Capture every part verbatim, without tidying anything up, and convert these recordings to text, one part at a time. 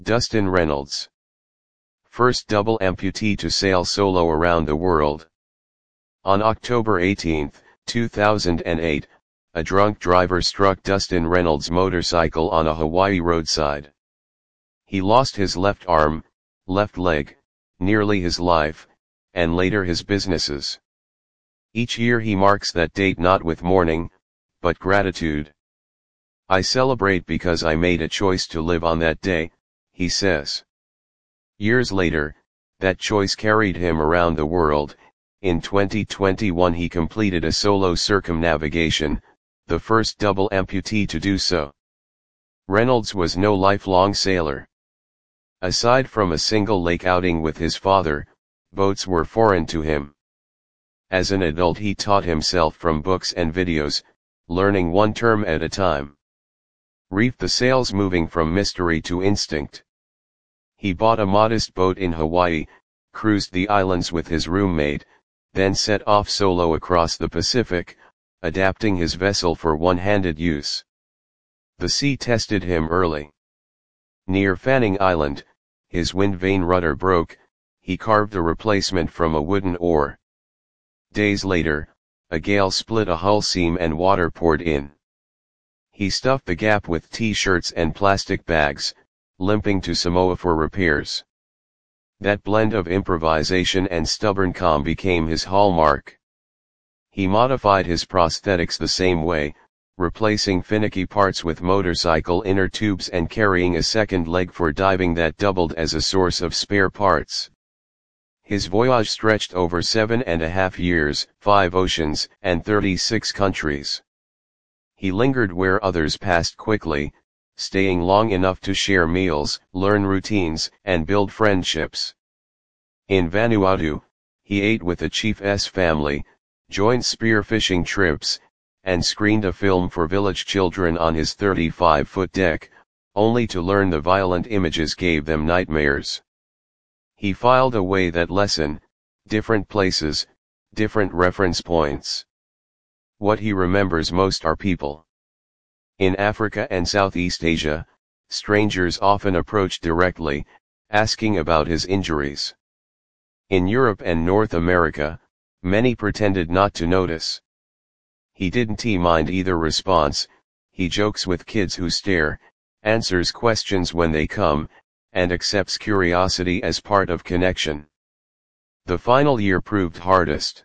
Dustin Reynolds. First double amputee to sail solo around the world. On October eighteenth, two thousand eight, a drunk driver struck Dustin Reynolds' motorcycle on a Hawaii roadside. He lost his left arm, left leg, nearly his life, and later his businesses. Each year he marks that date not with mourning, but gratitude. I celebrate because I made a choice to live on that day, he says. Years later, that choice carried him around the world. In twenty twenty-one he completed a solo circumnavigation, the first double amputee to do so. Reynolds was no lifelong sailor. Aside from a single lake outing with his father, boats were foreign to him. As an adult he taught himself from books and videos, learning one term at a time. Reefed the sails, moving from mystery to instinct. He bought a modest boat in Hawaii, cruised the islands with his roommate, then set off solo across the Pacific, adapting his vessel for one-handed use. The sea tested him early. Near Fanning Island, his wind vane rudder broke, he carved a replacement from a wooden oar. Days later, a gale split a hull seam and water poured in. He stuffed the gap with t-shirts and plastic bags, limping to Samoa for repairs. That blend of improvisation and stubborn calm became his hallmark. He modified his prosthetics the same way, replacing finicky parts with motorcycle inner tubes and carrying a second leg for diving that doubled as a source of spare parts. His voyage stretched over seven and a half years, five oceans, and thirty-six countries. He lingered where others passed quickly, staying long enough to share meals, learn routines, and build friendships. In Vanuatu, he ate with the chief's family, joined spearfishing trips, and screened a film for village children on his thirty-five foot deck, only to learn the violent images gave them nightmares. He filed away that lesson, different places, different reference points. What he remembers most are people. In Africa and Southeast Asia, strangers often approached directly, asking about his injuries. In Europe and North America, many pretended not to notice. He didn't mind either response. He jokes with kids who stare, answers questions when they come, and accepts curiosity as part of connection. The final year proved hardest.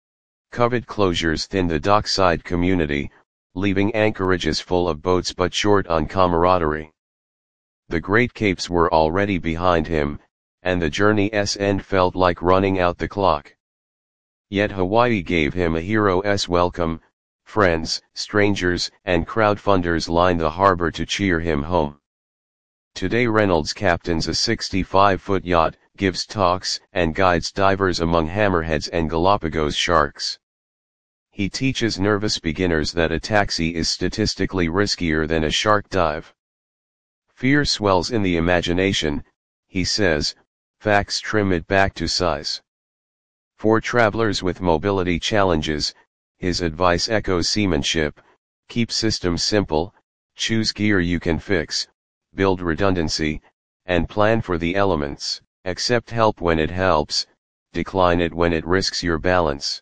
COVID closures thinned the dockside community, leaving anchorages full of boats but short on camaraderie. The Great Capes were already behind him, and the journey's end felt like running out the clock. Yet Hawaii gave him a hero's welcome. Friends, strangers, and crowdfunders lined the harbor to cheer him home. Today Reynolds captains a sixty-five foot yacht, gives talks, and guides divers among hammerheads and Galapagos sharks. He teaches nervous beginners that a taxi is statistically riskier than a shark dive. Fear swells in the imagination, he says, facts trim it back to size. For travelers with mobility challenges, his advice echoes seamanship: keep systems simple, choose gear you can fix, build redundancy, and plan for the elements. Accept help when it helps, decline it when it risks your balance.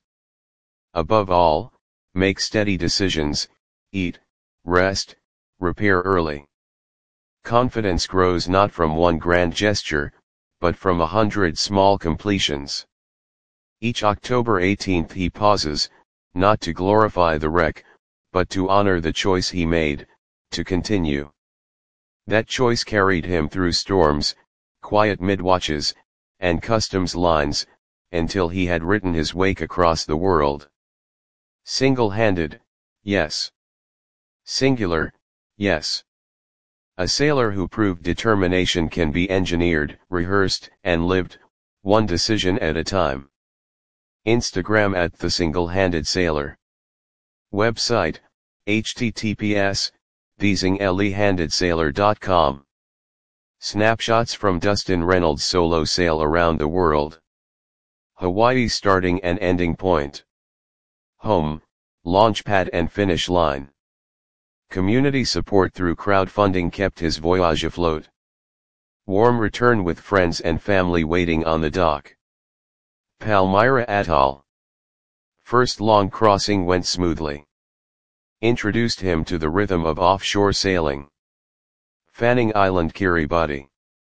Above all, make steady decisions, eat, rest, repair early. Confidence grows not from one grand gesture, but from a hundred small completions. Each October eighteenth he pauses, not to glorify the wreck, but to honor the choice he made, to continue. That choice carried him through storms, quiet midwatches, and customs lines, until he had written his wake across the world. Single-handed, yes. Singular, yes. A sailor who proved determination can be engineered, rehearsed, and lived, one decision at a time. Instagram at The Single-Handed Sailor. Website, h t t p s the single handed sailor dot com. Snapshots from Dustin Reynolds' solo sail around the world. Hawaii starting and ending point. Home, launchpad and finish line. Community support through crowdfunding kept his voyage afloat. Warm return with friends and family waiting on the dock. Palmyra Atoll. First long crossing went smoothly. Introduced him to the rhythm of offshore sailing. Fanning Island Kiribati.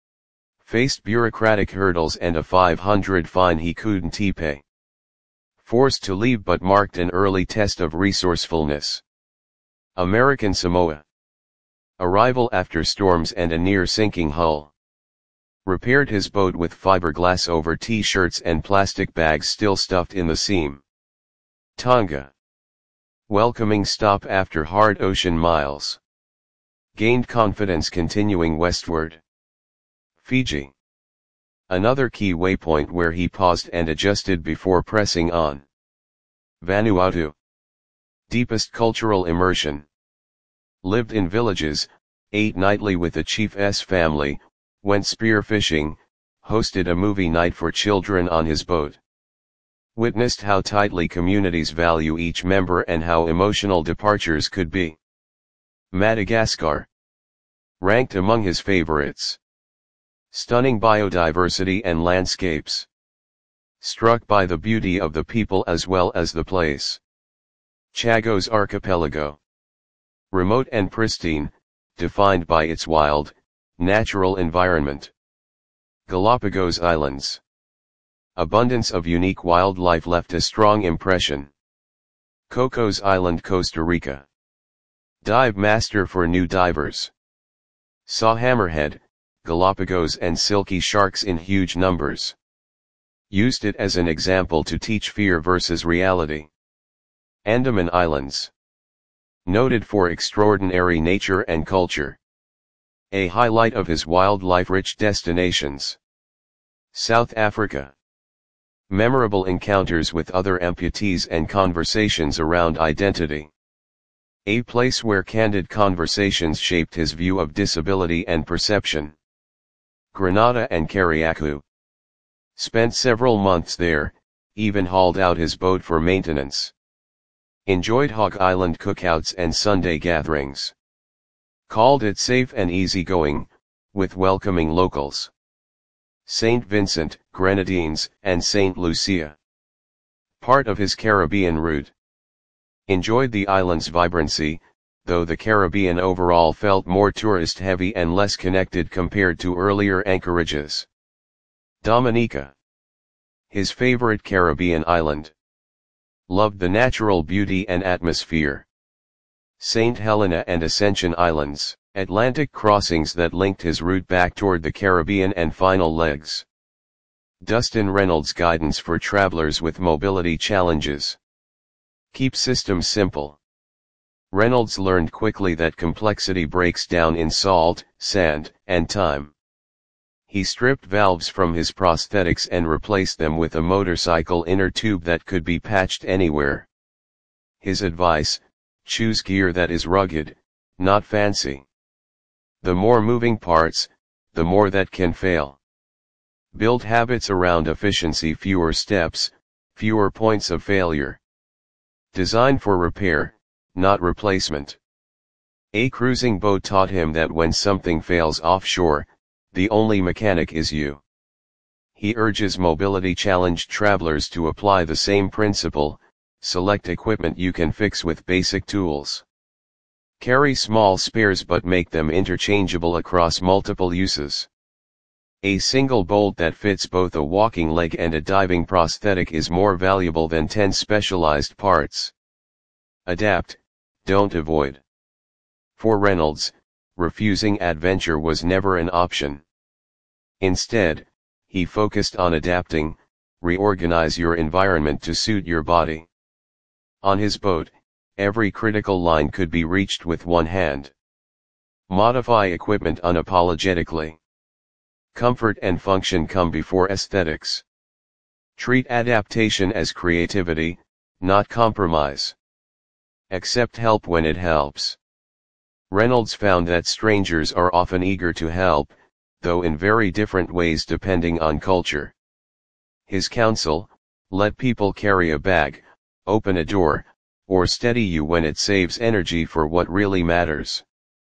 Faced bureaucratic hurdles and a five hundred fine he couldn't pay. Forced to leave but marked an early test of resourcefulness. American Samoa. Arrival after storms and a near-sinking hull. Repaired his boat with fiberglass over t-shirts and plastic bags still stuffed in the seam. Tonga. Welcoming stop after hard ocean miles. Gained confidence continuing westward. Fiji. Another key waypoint where he paused and adjusted before pressing on. Vanuatu. Deepest cultural immersion. Lived in villages, ate nightly with the chief's family, went spearfishing, hosted a movie night for children on his boat. Witnessed how tightly communities value each member and how emotional departures could be. Madagascar. Ranked among his favorites. Stunning biodiversity and landscapes. Struck by the beauty of the people as well as the place. Chagos Archipelago. Remote and pristine, defined by its wild, natural environment. Galapagos Islands. Abundance of unique wildlife left a strong impression. Cocos Island, Costa Rica. Dive master for new divers. Saw hammerhead, Galapagos and silky sharks in huge numbers. Used it as an example to teach fear versus reality. Andaman Islands. Noted for extraordinary nature and culture. A highlight of his wildlife-rich destinations. South Africa. Memorable encounters with other amputees and conversations around identity. A place where candid conversations shaped his view of disability and perception. Grenada and Carriacou. Spent several months there, even hauled out his boat for maintenance. Enjoyed Hog Island cookouts and Sunday gatherings. Called it safe and easygoing, with welcoming locals. Saint Vincent, Grenadines, and Saint Lucia. Part of his Caribbean route. Enjoyed the island's vibrancy, though the Caribbean overall felt more tourist-heavy and less connected compared to earlier anchorages. Dominica. His favorite Caribbean island. Loved the natural beauty and atmosphere. Saint Helena and Ascension Islands, Atlantic crossings that linked his route back toward the Caribbean and final legs. Dustin Reynolds guidance for travelers with mobility challenges. Keep systems simple. Reynolds learned quickly that complexity breaks down in salt, sand, and time. He stripped valves from his prosthetics and replaced them with a motorcycle inner tube that could be patched anywhere. His advice: choose gear that is rugged, not fancy. The more moving parts, the more that can fail. Build habits around efficiency: fewer steps, fewer points of failure. Design for repair, not replacement. A cruising boat taught him that when something fails offshore, the only mechanic is you. He urges mobility-challenged travelers to apply the same principle: select equipment you can fix with basic tools. Carry small spares but make them interchangeable across multiple uses. A single bolt that fits both a walking leg and a diving prosthetic is more valuable than ten specialized parts. Adapt, don't avoid. For Reynolds, refusing adventure was never an option. Instead, he focused on adapting. Reorganize your environment to suit your body. On his boat, every critical line could be reached with one hand. Modify equipment unapologetically. Comfort and function come before aesthetics. Treat adaptation as creativity, not compromise. Accept help when it helps. Reynolds found that strangers are often eager to help, though in very different ways depending on culture. His counsel: let people carry a bag, open a door, or steady you when it saves energy for what really matters.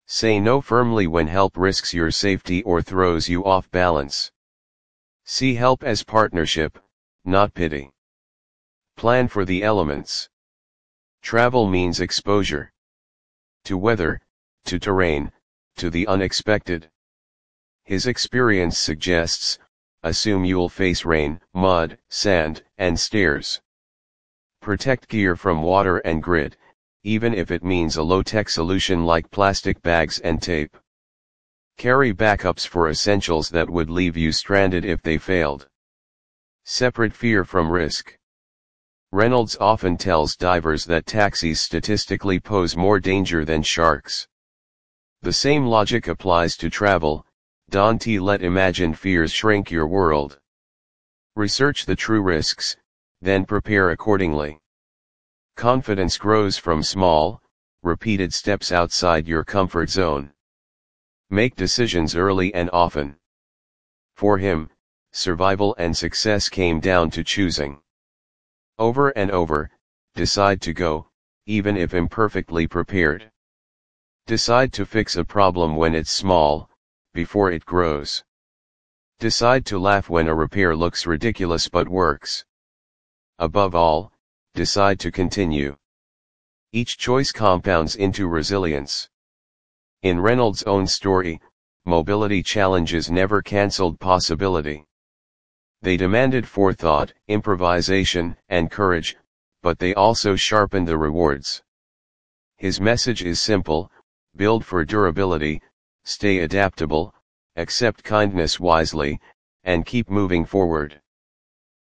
Say no firmly when help risks your safety or throws you off balance. See help as partnership, not pity. Plan for the elements. Travel means exposure. To weather, to terrain, to the unexpected. His experience suggests, assume you'll face rain, mud, sand, and stairs. Protect gear from water and grit, even if it means a low-tech solution like plastic bags and tape. Carry backups for essentials that would leave you stranded if they failed. Separate fear from risk. Reynolds often tells divers that taxis statistically pose more danger than sharks. The same logic applies to travel. Don't let imagined fears shrink your world. Research the true risks, then prepare accordingly. Confidence grows from small, repeated steps outside your comfort zone. Make decisions early and often. For him, survival and success came down to choosing. Over and over, decide to go, even if imperfectly prepared. Decide to fix a problem when it's small, before it grows. Decide to laugh when a repair looks ridiculous but works. Above all, decide to continue. Each choice compounds into resilience. In Reynolds' own story, mobility challenges never cancelled possibility. They demanded forethought, improvisation, and courage, but they also sharpened the rewards. His message is simple: build for durability, stay adaptable, accept kindness wisely, and keep moving forward.